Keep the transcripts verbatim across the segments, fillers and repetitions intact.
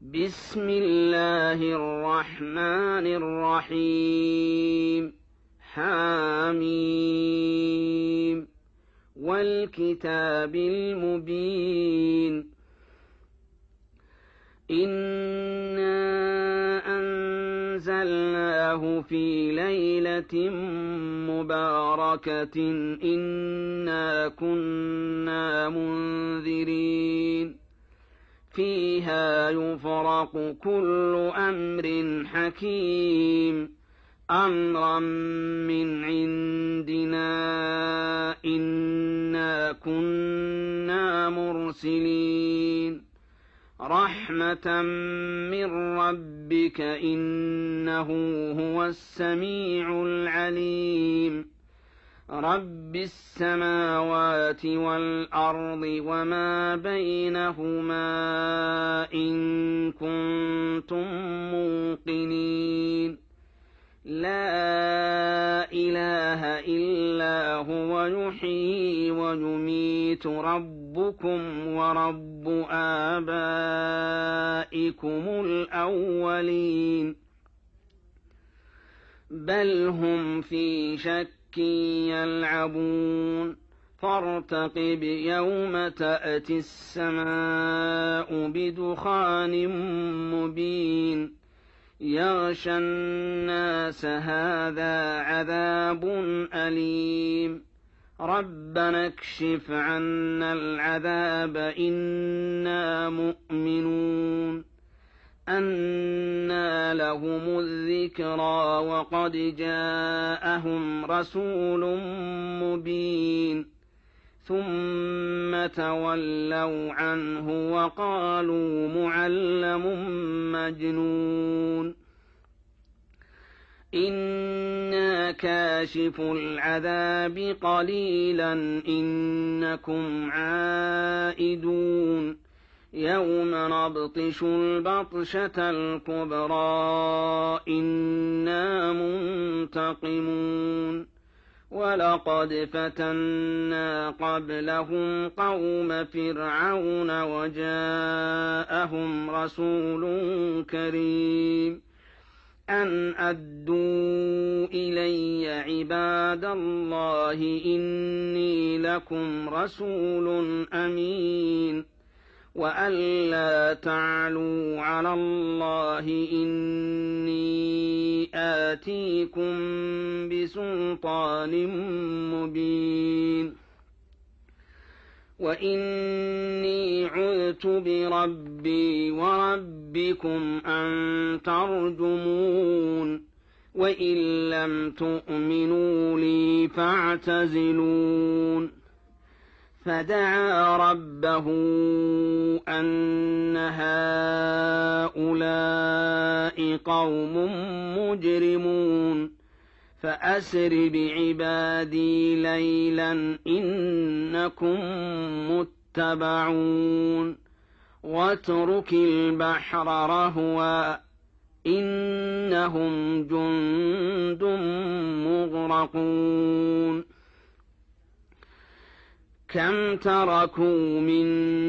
بسم الله الرحمن الرحيم حاميم والكتاب المبين إنا أنزلناه في ليلة مباركة إنا كنا منذرين فيها يفرق كل أمر حكيم أمرا من عندنا إنا كنا مرسلين رحمة من ربك إنه هو السميع العليم رب السماوات والأرض وما بينهما إن كنتم موقنين لا إله إلا هو يحيي ويميت ربكم ورب آبائكم الأولين بل هم في شك يلعبون فارتقب يوم تأتي السماء بدخان مبين يغشى الناس هذا عذاب أليم ربنا اكشف عنا العذاب إنا مؤمنون أنى لهم الذكرى وقد جاءهم رسول مبين ثم تولوا عنه وقالوا معلم مجنون إنا كاشف العذاب قليلا إنكم عائدون يوم نبطش البطشة الكبرى إنا منتقمون ولقد فتنا قبلهم قوم فرعون وجاءهم رسول كريم أن أدوا إلي عباد الله إني لكم رسول أمين وأن لا تعلوا على الله إني آتيكم بسلطان مبين وإني عذت بربي وربكم أن ترجمون وإن لم تؤمنوا لي فاعتزلون فدعا ربه أن هؤلاء قوم مجرمون فأسر بعبادي ليلا إنكم متبعون واترك البحر رهوا إنهم جند مغرقون كم تركوا من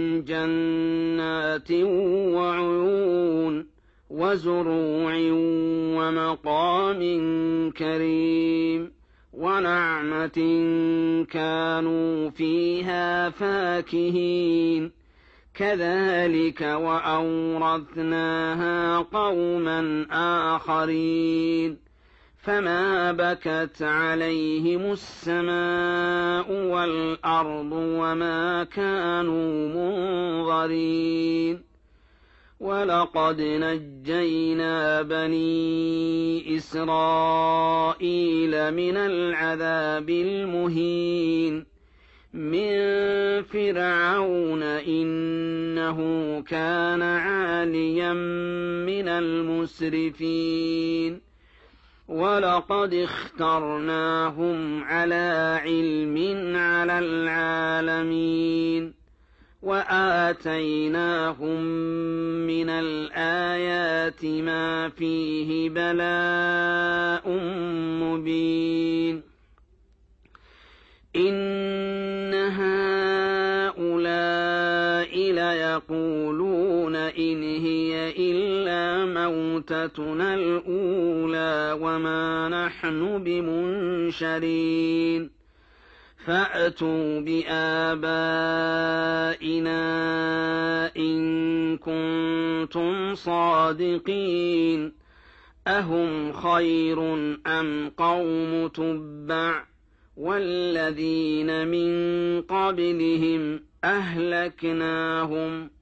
جنات وعيون وزروع ومقام كريم ونعمة كانوا فيها فاكهين كذلك وأورثناها قوما آخرين فما بكت عليهم السماء والأرض وما كانوا منظرين ولقد نجينا بني إسرائيل من العذاب المهين من فرعون إنه كان عاليا من المسرفين ولقد اخترناهم على علم على العالمين وآتيناهم من الآيات ما فيه بلاء مبين إن هؤلاء ليقولون إن هي هي إلا موتتنا الأولى وما نحن بمنشرين فأتوا بآبائنا إن كنتم صادقين أهم خير أم قوم تبع والذين من قبلهم أهلكناهم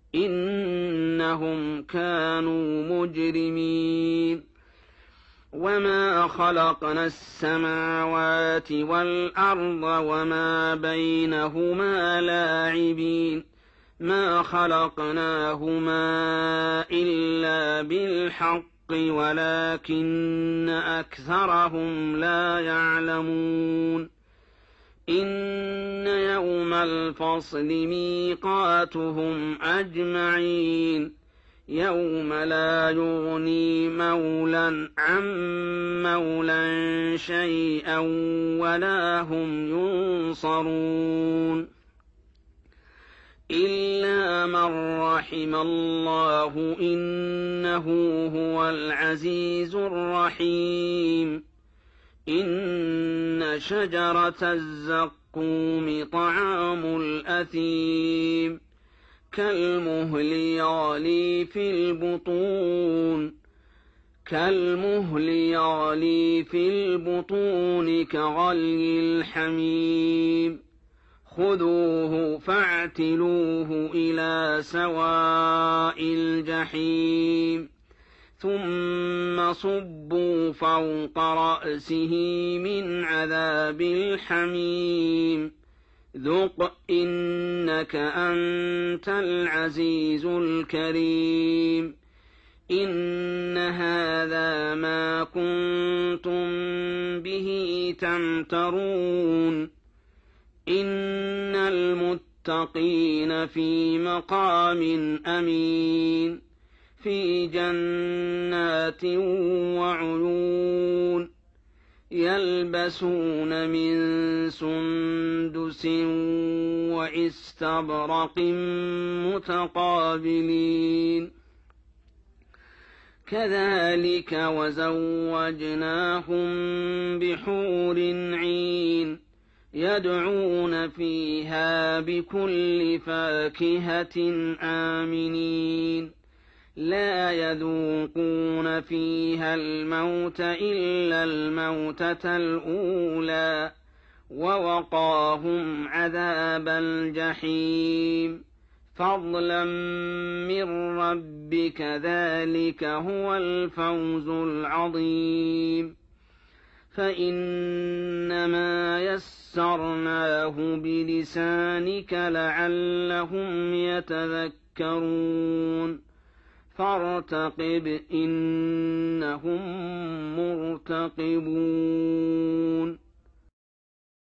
إنهم كانوا مجرمين وما خلقنا السماوات والأرض وما بينهما لاعبين ما خلقناهما إلا بالحق ولكن أكثرهم لا يعلمون إن يوم الفصل ميقاتهم أجمعين يوم لا يغني مولى عن مولى شيئا ولا هم ينصرون إلا من رحم الله إنه هو العزيز الرحيم إن شجرة الزقوم طعام الأثيم كالمهل يغلي في البطون كالمهل يغلي في البطون كغلي الحميم خذوه فاعتلوه إلى سواء الجحيم ثم صبوا فوق رأسه من عذاب الحميم ذق إنك أنت العزيز الكريم إن هذا ما كنتم به تمترون إن المتقين في مقام أمين في جنات وعيون يلبسون من سندس واستبرق متقابلين كذلك وزوجناهم بحور عين يدعون فيها بكل فاكهة آمنين لا يذوقون فيها الموت إلا الموتة الأولى ووقاهم عذاب الجحيم فضلا من ربك ذلك هو الفوز العظيم فإنما يسرناه بلسانك لعلهم يتذكرون فارتقب إنهم مرتقبون